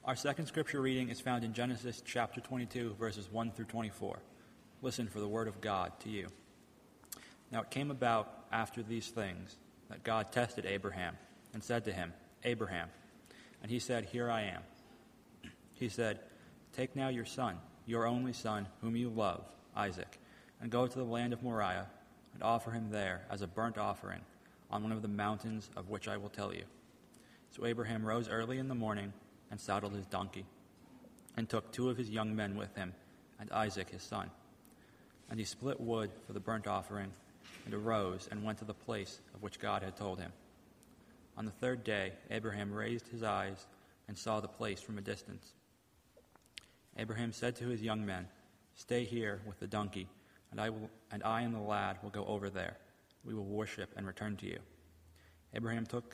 Our second scripture reading is found in Genesis chapter 22, verses 1 through 24. Listen for the word of God to you. Now it came about after these things that God tested Abraham and said to him, Abraham. And he said, Here I am. He said, Take now your son, your only son, whom you love, Isaac, and go to the land of Moriah and offer him there as a burnt offering on one of the mountains of which I will tell you. So Abraham rose early in the morning and saddled his donkey, and took 2 of his young men with him, and Isaac his son. And he split wood for the burnt offering, and arose and went to the place of which God had told him. On the 3rd day Abraham raised his eyes and saw the place from a distance. Abraham said to his young men, Stay here with the donkey, and I and the lad will go over there. We will worship and return to you. Abraham took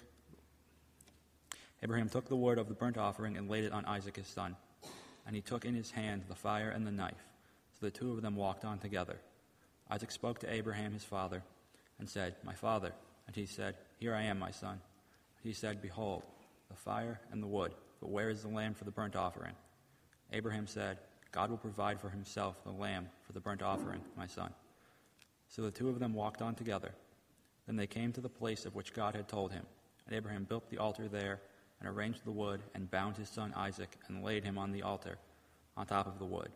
the wood of the burnt offering and laid it on Isaac his son. And he took in his hand the fire and the knife. So the 2 of them walked on together. Isaac spoke to Abraham his father and said, My father. And he said, Here I am, my son. He said, Behold, the fire and the wood, but where is the lamb for the burnt offering? Abraham said, God will provide for himself the lamb for the burnt offering, my son. So the 2 of them walked on together. Then they came to the place of which God had told him. And Abraham built the altar there, and arranged the wood, and bound his son Isaac, and laid him on the altar, on top of the wood.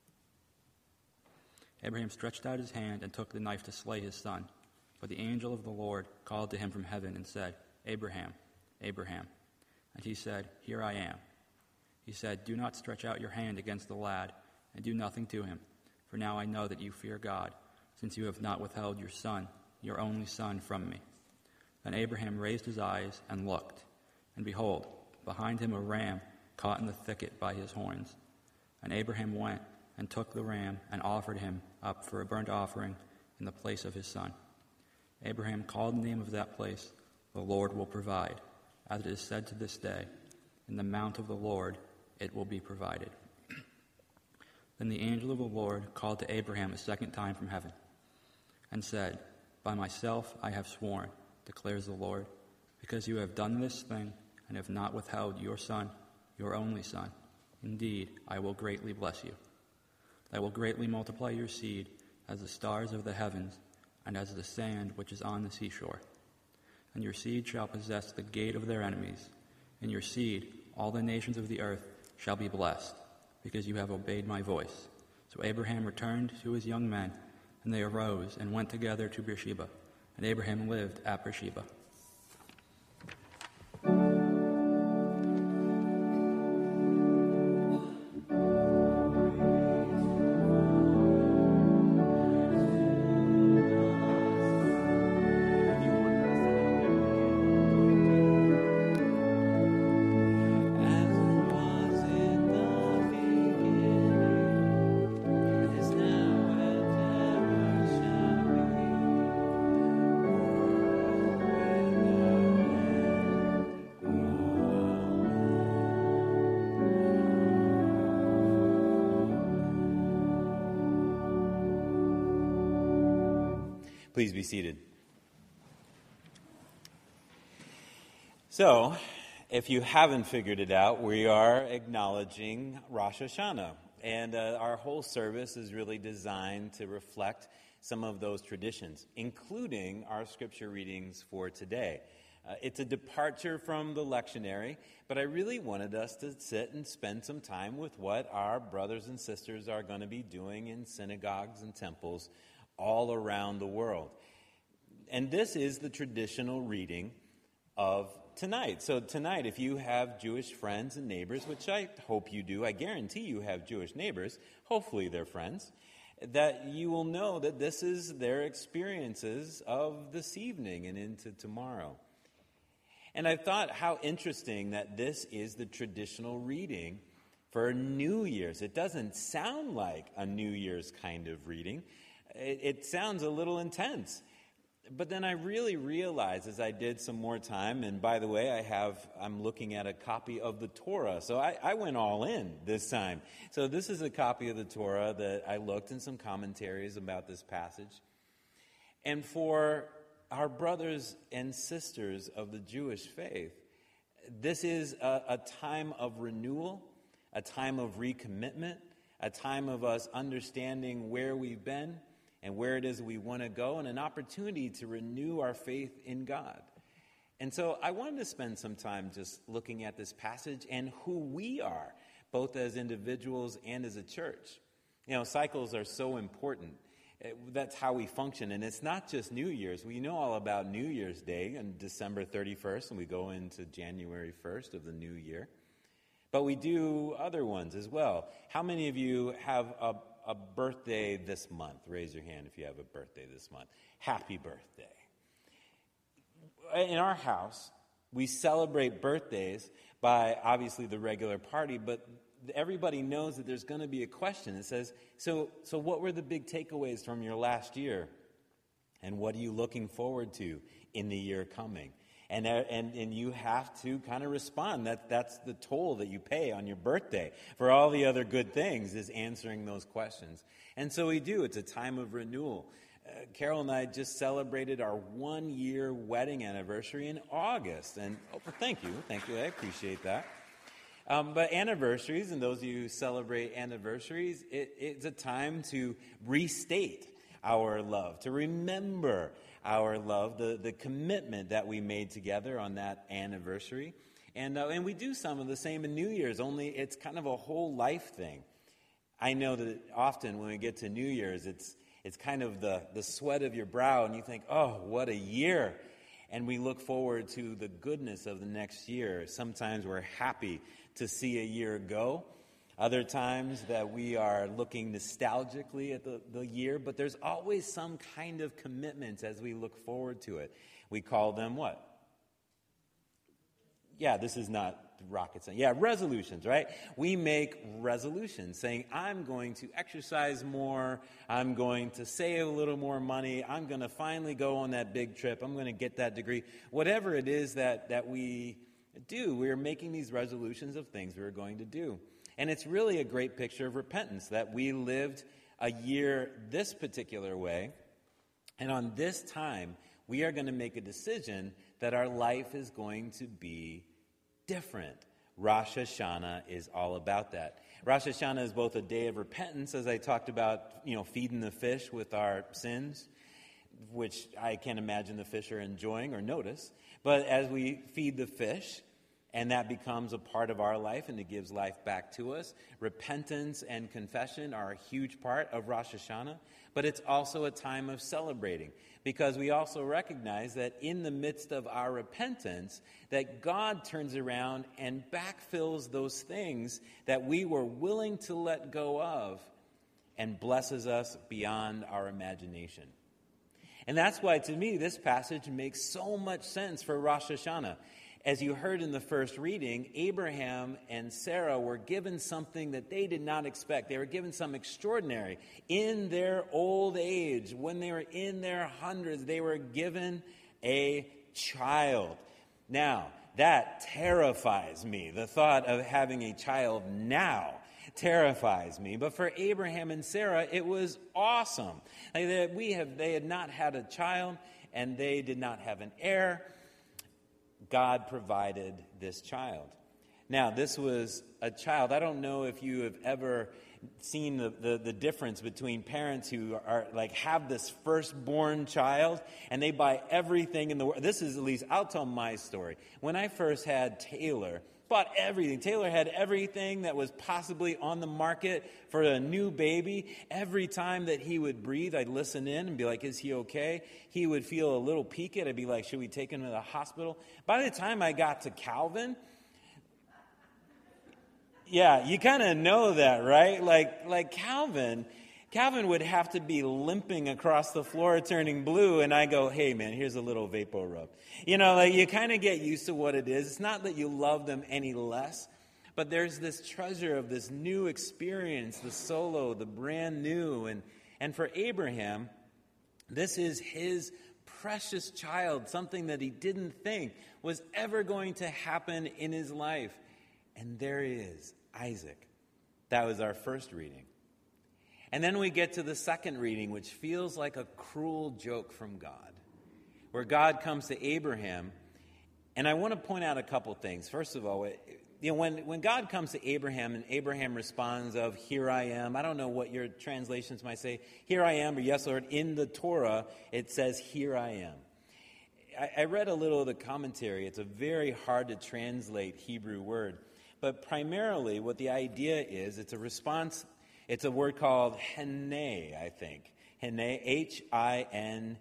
Abraham stretched out his hand and took the knife to slay his son. But the angel of the Lord called to him from heaven and said, Abraham, Abraham. And he said, Here I am. He said, Do not stretch out your hand against the lad, and do nothing to him. For now I know that you fear God, since you have not withheld your son, your only son, from me. Then Abraham raised his eyes and looked. And behold, behind him a ram caught in the thicket by his horns. And Abraham went and took the ram and offered him up for a burnt offering in the place of his son. Abraham called the name of that place, The Lord will provide. As it is said to this day, In the mount of the Lord it will be provided. Then the angel of the Lord called to Abraham a second time from heaven, and said, By myself I have sworn, declares the Lord, because you have done this thing, and have not withheld your son, your only son. Indeed, I will greatly bless you. I will greatly multiply your seed as the stars of the heavens, and as the sand which is on the seashore. And your seed shall possess the gate of their enemies. In your seed all the nations of the earth shall be blessed, because you have obeyed my voice. So Abraham returned to his young men, and they arose and went together to Beersheba. And Abraham lived at Beersheba. Please be seated. So, if you haven't figured it out, we are acknowledging Rosh Hashanah. And our whole service is really designed to reflect some of those traditions, including our scripture readings for today. It's a departure from the lectionary, but I really wanted us to sit and spend some time with what our brothers and sisters are going to be doing in synagogues and temples all around the world. And this is the traditional reading of tonight. So tonight, if you have Jewish friends and neighbors, which I hope you do, I guarantee you have Jewish neighbors, hopefully they're friends, that you will know that this is their experiences of this evening and into tomorrow. And I thought how interesting that this is the traditional reading for New Year's. It doesn't sound like a New Year's kind of reading. It sounds a little intense. But then I really realized as I did some more time, and by the way, I'm looking at a copy of the Torah. So I went all in this time. So this is a copy of the Torah that I looked in some commentaries about this passage. And for our brothers and sisters of the Jewish faith, this is a time of renewal a time of recommitment, a time of us understanding where we've been and where it is we want to go, and an opportunity to renew our faith in God. And so I wanted to spend some time just looking at this passage and who we are, both as individuals and as a church. You know, cycles are so important. That's how we function. And it's not just New Year's. We know all about New Year's Day on December 31st, and we go into January 1st of the new year. But we do other ones as well. How many of you have a birthday this month? Raise your hand if you have a birthday this month. Happy birthday. In our house, we celebrate birthdays by obviously the regular party, but everybody knows that there's going to be a question that says, so what were the big takeaways from your last year? And what are you looking forward to in the year coming? And you have to kind of respond. That's the toll that you pay on your birthday for all the other good things, is answering those questions. And so we do. It's a time of renewal. Carol and I just celebrated our 1-year wedding anniversary in August. And thank you. I appreciate that. But anniversaries, and those of you who celebrate anniversaries, it's a time to restate our love, to remember our love, the commitment that we made together on that anniversary. And we do some of the same in New Year's, only it's kind of a whole life thing. I know that often when we get to New Year's, it's kind of the sweat of your brow, and you think, oh, what a year. And we look forward to the goodness of the next year. Sometimes we're happy to see a year go. Other times that we are looking nostalgically at the year, but there's always some kind of commitment as we look forward to it. We call them what? Yeah, this is not rocket science. Yeah, resolutions, right? We make resolutions saying, I'm going to exercise more, I'm going to save a little more money, I'm going to finally go on that big trip, I'm going to get that degree. Whatever it is that we do, we're making these resolutions of things we're going to do. And it's really a great picture of repentance, that we lived a year this particular way, and on this time, we are going to make a decision that our life is going to be different. Rosh Hashanah is all about that. Rosh Hashanah is both a day of repentance, as I talked about, feeding the fish with our sins, which I can't imagine the fish are enjoying or notice. But as we feed the fish, and that becomes a part of our life, and it gives life back to us, repentance and confession are a huge part of Rosh Hashanah. But it's also a time of celebrating, because we also recognize that in the midst of our repentance, that God turns around and backfills those things that we were willing to let go of and blesses us beyond our imagination. And that's why, to me, this passage makes so much sense for Rosh Hashanah. As you heard in the first reading, Abraham and Sarah were given something that they did not expect. They were given something extraordinary. In their old age, when they were in their hundreds, they were given a child. Now, that terrifies me. The thought of having a child now terrifies me. But for Abraham and Sarah, it was awesome. They had not had a child, and they did not have an heir. God provided this child. Now, this was a child. I don't know if you have ever seen the difference between parents who are have this firstborn child and they buy everything in the world. This is, at least, I'll tell my story. When I first had Taylor, bought everything. Taylor had everything that was possibly on the market for a new baby. Every time that he would breathe, I'd listen in and be like, is he okay? He would feel a little peaked. I'd be like, should we take him to the hospital? By the time I got to Calvin, yeah, you kind of know that, right? Like Calvin would have to be limping across the floor turning blue, and I go, hey, man, here's a little Vapor Rub. You kind of get used to what it is. It's not that you love them any less, but there's this treasure of this new experience, the solo, the brand new. And for Abraham, this is his precious child, something that he didn't think was ever going to happen in his life. And there he is, Isaac. That was our first reading. And then we get to the second reading, which feels like a cruel joke from God, where God comes to Abraham. And I want to point out a couple things. First of all, when God comes to Abraham and Abraham responds of, here I am, I don't know what your translations might say, here I am, or yes, Lord, in the Torah, it says, here I am. I read a little of the commentary. It's a very hard to translate Hebrew word. But primarily what the idea is, it's a response, it's a word called hene, I think. Hene, H-I-N-E-N-I.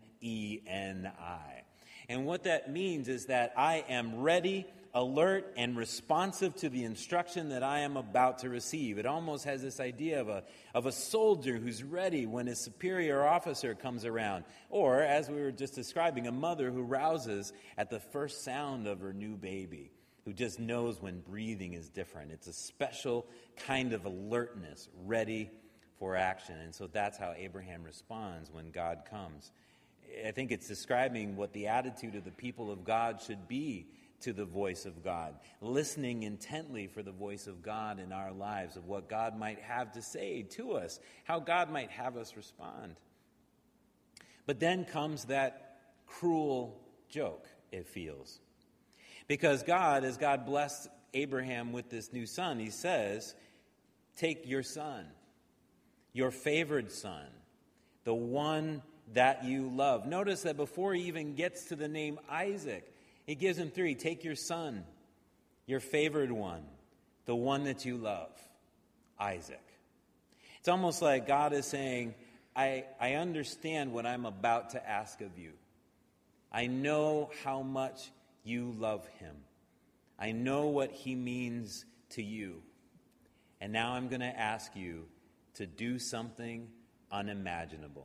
And what that means is that I am ready, alert, and responsive to the instruction that I am about to receive. It almost has this idea of a soldier who's ready when his superior officer comes around. Or, as we were just describing, a mother who rouses at the first sound of her new baby, who just knows when breathing is different. It's a special kind of alertness, ready for action. And so that's how Abraham responds when God comes. I think it's describing what the attitude of the people of God should be to the voice of God, listening intently for the voice of God in our lives, of what God might have to say to us, how God might have us respond. But then comes that cruel joke, it feels. Because God, as God blessed Abraham with this new son, he says, take your son, your favored son, the one that you love. Notice that before he even gets to the name Isaac, he gives him three. Take your son, your favored one, the one that you love, Isaac. It's almost like God is saying, I understand what I'm about to ask of you. I know how much you love him. I know what he means to you. And now I'm going to ask you to do something unimaginable.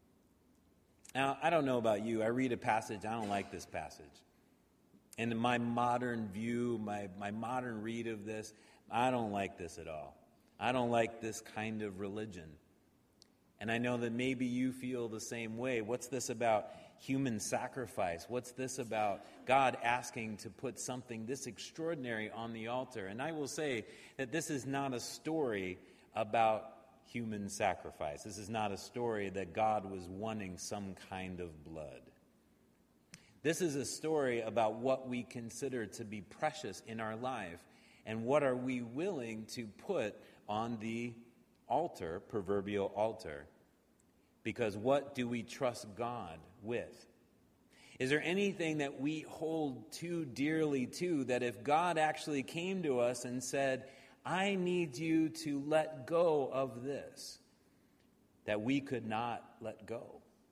Now, I don't know about you. I read a passage. I don't like this passage. And in my modern view, my modern read of this, I don't like this at all. I don't like this kind of religion. And I know that maybe you feel the same way. What's this about human sacrifice? What's this about God asking to put something this extraordinary on the altar? And I will say that this is not a story about human sacrifice. This is not a story that God was wanting some kind of blood. This is a story about what we consider to be precious in our life and what are we willing to put on the altar, proverbial altar. Because what do we trust God with? Is there anything that we hold too dearly to that if God actually came to us and said, I need you to let go of this, that we could not let go?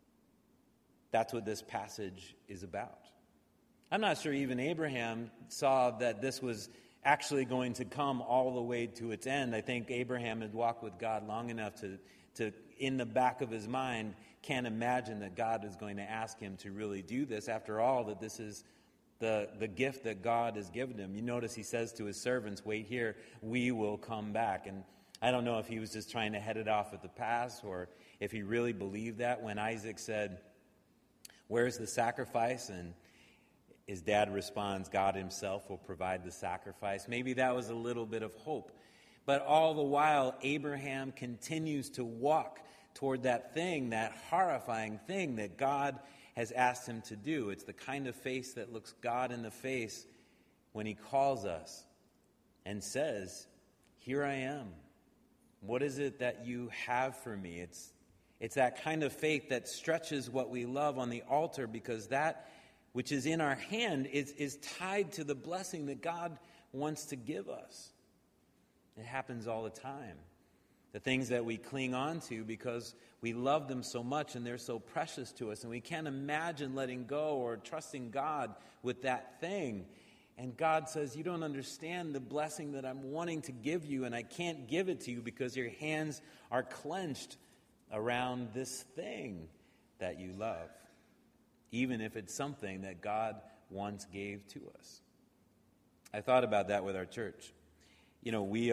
That's what this passage is about. I'm not sure even Abraham saw that this was actually going to come all the way to its end. I think Abraham had walked with God long enough to in the back of his mind, can't imagine that God is going to ask him to really do this. After all, that this is the gift that God has given him. You notice he says to his servants, wait here, we will come back. And I don't know if he was just trying to head it off at the pass or if he really believed that when Isaac said, where's the sacrifice? And his dad responds, God himself will provide the sacrifice. Maybe that was a little bit of hope. But all the while, Abraham continues to walk toward that thing, that horrifying thing that God has asked him to do. It's the kind of faith that looks God in the face when he calls us and says, here I am. What is it that you have for me? It's that kind of faith that stretches what we love on the altar, because that which is in our hand is tied to the blessing that God wants to give us. It happens all the time. The things that we cling on to because we love them so much and they're so precious to us, and we can't imagine letting go or trusting God with that thing. And God says, you don't understand the blessing that I'm wanting to give you, and I can't give it to you because your hands are clenched around this thing that you love, even if it's something that God once gave to us. I thought about that with our church. You know, we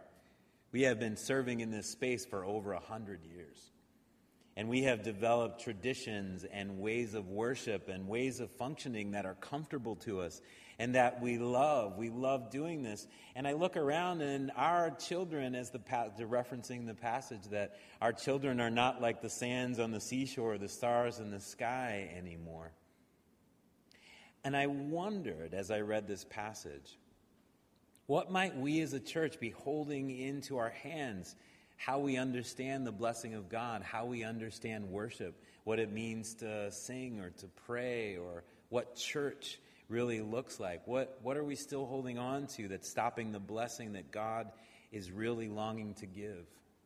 have been serving in this space for over 100 years. And we have developed traditions and ways of worship and ways of functioning that are comfortable to us and that we love. We love doing this. And I look around and our children, as referencing the passage, that our children are not like the sands on the seashore, the stars in the sky anymore. And I wondered as I read this passage, What might we as a church be holding into our hands? How we understand the blessing of God, how we understand worship, what it means to sing or to pray, or what church really looks like. What are we still holding on to that's stopping the blessing that God is really longing to give?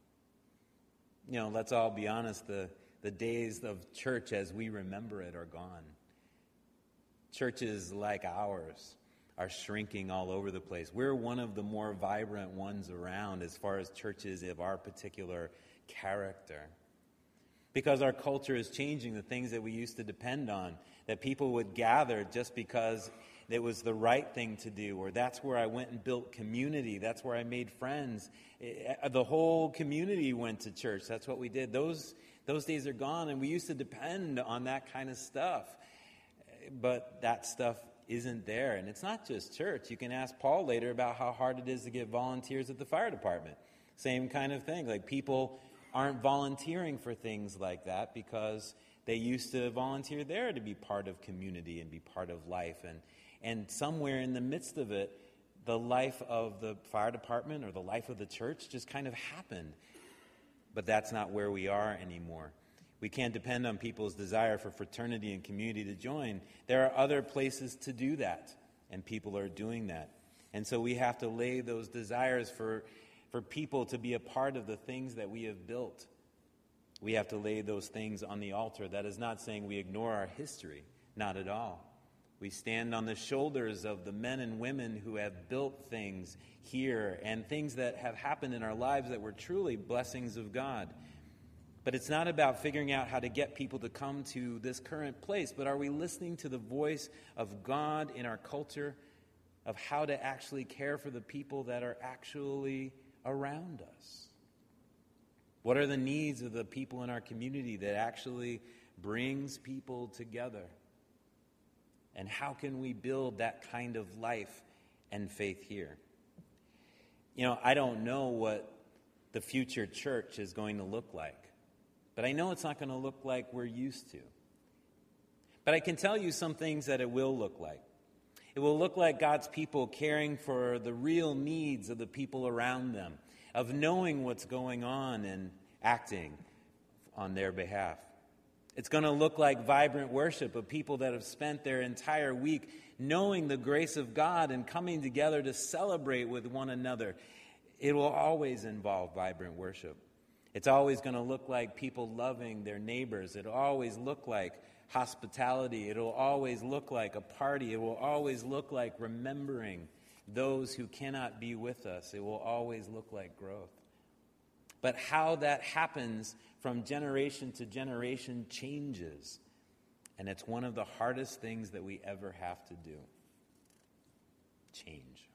You know, let's all be honest, the days of church as we remember it are gone. Churches like ours are shrinking all over the place. We're one of the more vibrant ones around as far as churches of our particular character. Because our culture is changing, the things that we used to depend on, that people would gather just because it was the right thing to do, or that's where I went and built community, that's where I made friends. The whole community went to church. That's what we did. Those days are gone, and we used to depend on that kind of stuff. But that stuff isn't there. And it's not just church. You can ask Paul later about how hard it is to get volunteers at the fire department. Same kind of thing. Like, people aren't volunteering for things like that because they used to volunteer there to be part of community and be part of life. And somewhere in the midst of it, the life of the fire department or the life of the church just kind of happened. But that's not where we are anymore. We can't depend on people's desire for fraternity and community to join. There are other places to do that, and people are doing that. And so we have to lay those desires for people to be a part of the things that we have built. We have to lay those things on the altar. That is not saying we ignore our history, not at all. We stand on the shoulders of the men and women who have built things here and things that have happened in our lives that were truly blessings of God. But it's not about figuring out how to get people to come to this current place, but are we listening to the voice of God in our culture of how to actually care for the people that are actually around us? What are the needs of the people in our community that actually brings people together? And how can we build that kind of life and faith here? You know, I don't know what the future church is going to look like. But I know it's not going to look like we're used to. But I can tell you some things that it will look like. It will look like God's people caring for the real needs of the people around them, of knowing what's going on and acting on their behalf. It's going to look like vibrant worship of people that have spent their entire week knowing the grace of God and coming together to celebrate with one another. It will always involve vibrant worship. It's always going to look like people loving their neighbors. It'll always look like hospitality. It'll always look like a party. It will always look like remembering those who cannot be with us. It will always look like growth. But how that happens from generation to generation changes. And it's one of the hardest things that we ever have to do. Change.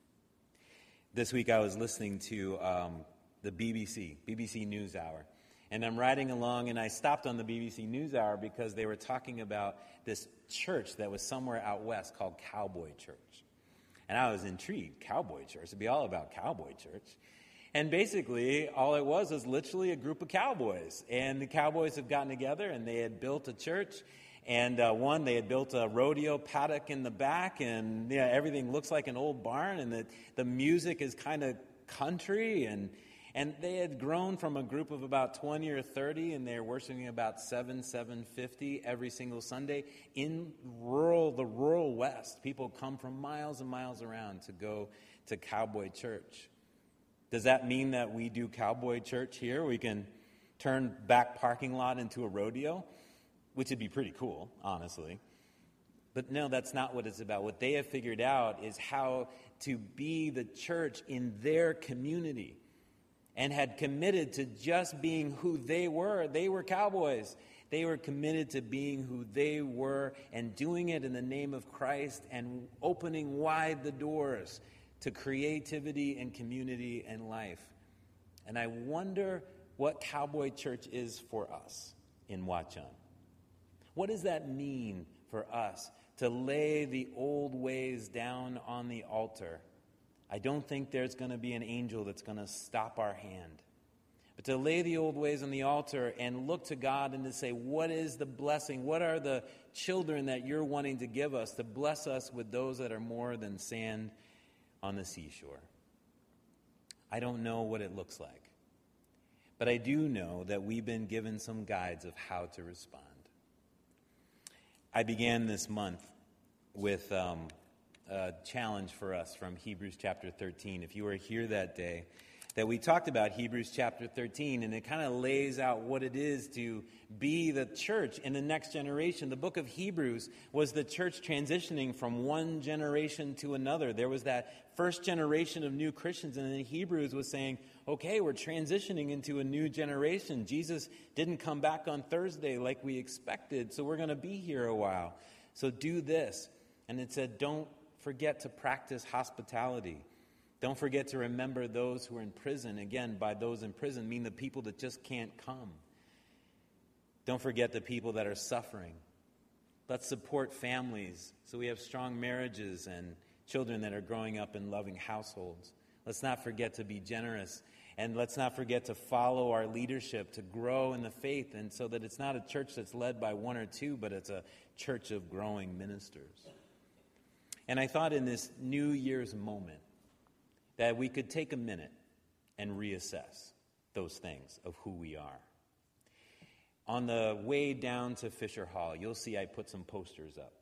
This week I was listening to the BBC NewsHour. And I'm riding along, and I stopped on the BBC NewsHour because they were talking about this church that was somewhere out west called Cowboy Church. And I was intrigued. Cowboy Church. It'd be all about Cowboy Church. And basically, all it was literally a group of cowboys. And the cowboys have gotten together, and they had built a church. And they had built a rodeo paddock in the back, and everything looks like an old barn, and the music is kind of country, and they had grown from a group of about 20 or 30, and they're worshiping about 750 every single Sunday in the rural West. People come from miles and miles around to go to Cowboy Church. Does that mean that we do Cowboy Church here? We can turn back parking lot into a rodeo, which would be pretty cool, honestly. But no, that's not what it's about. What they have figured out is how to be the church in their community, and had committed to just being who they were. They were cowboys. They were committed to being who they were and doing it in the name of Christ and opening wide the doors to creativity and community and life. And I wonder what Cowboy Church is for us in Watchung. What does that mean for us to lay the old ways down on the altar? I don't think there's going to be an angel that's going to stop our hand. But to lay the old ways on the altar and look to God and to say, what is the blessing? What are the children that you're wanting to give us, to bless us with those that are more than sand on the seashore. I don't know what it looks like, but I do know that we've been given some guides of how to respond. I began this month with a challenge for us from Hebrews chapter 13. If you were here that day, that we talked about Hebrews chapter 13, and it kind of lays out what it is to be the church in the next generation. The book of Hebrews was the church transitioning from one generation to another. There was that first generation of new Christians, and then Hebrews was saying, okay, we're transitioning into a new generation. Jesus didn't come back on Thursday like we expected, so we're going to be here a while. So do this. And it said, don't forget to practice hospitality. Don't forget to remember those who are in prison. Again, by those in prison, mean the people that just can't come. Don't forget the people that are suffering. Let's support families so we have strong marriages and children that are growing up in loving households. Let's not forget to be generous. And let's not forget to follow our leadership, to grow in the faith, and so that it's not a church that's led by one or two, but it's a church of growing ministers. And I thought in this New Year's moment, that we could take a minute and reassess those things of who we are. On the way down to Fisher Hall, you'll see I put some posters up.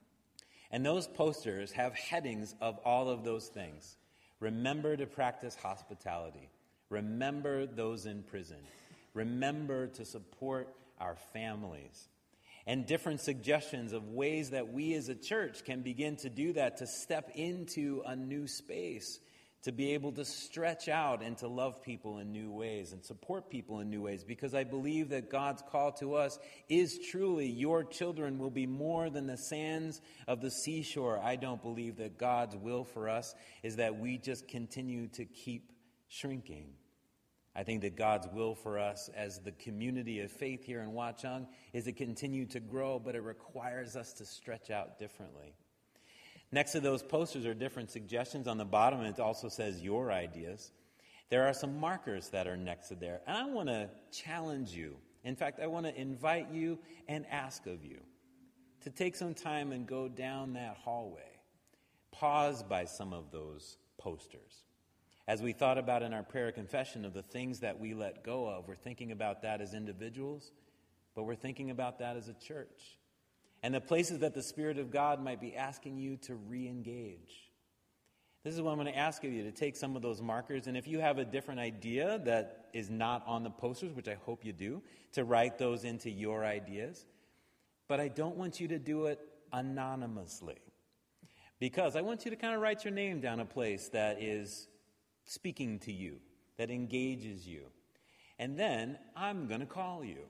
And those posters have headings of all of those things. Remember to practice hospitality. Remember those in prison. Remember to support our families. And different suggestions of ways that we as a church can begin to do that, to step into a new space, to be able to stretch out and to love people in new ways and support people in new ways, because I believe that God's call to us is truly, your children will be more than the sands of the seashore. I don't believe that God's will for us is that we just continue to keep shrinking. I think that God's will for us as the community of faith here in Watchung is to continue to grow, but it requires us to stretch out differently. Next to those posters are different suggestions. On the bottom, it also says your ideas. There are some markers that are next to there. And I want to challenge you. In fact, I want to invite you and ask of you to take some time and go down that hallway. Pause by some of those posters. As we thought about in our prayer confession of the things that we let go of, we're thinking about that as individuals, but we're thinking about that as a church. And the places that the Spirit of God might be asking you to re-engage. This is what I'm going to ask of you, to take some of those markers, and if you have a different idea that is not on the posters, which I hope you do, to write those into your ideas. But I don't want you to do it anonymously, because I want you to kind of write your name down a place that is speaking to you, that engages you. And then I'm going to call you.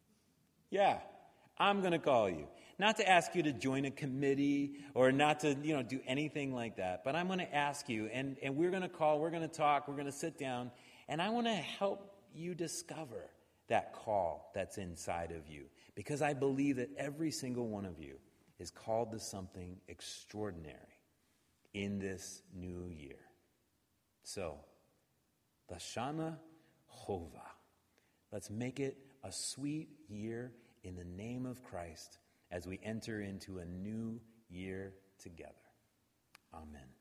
Yeah, I'm going to call you. Not to ask you to join a committee or not to, do anything like that. But I'm going to ask you, and we're going to call, we're going to talk, we're going to sit down, and I want to help you discover that call that's inside of you. Because I believe that every single one of you is called to something extraordinary in this new year. So, Lashana Hova. Let's make it a sweet year in the name of Christ as we enter into a new year together. Amen.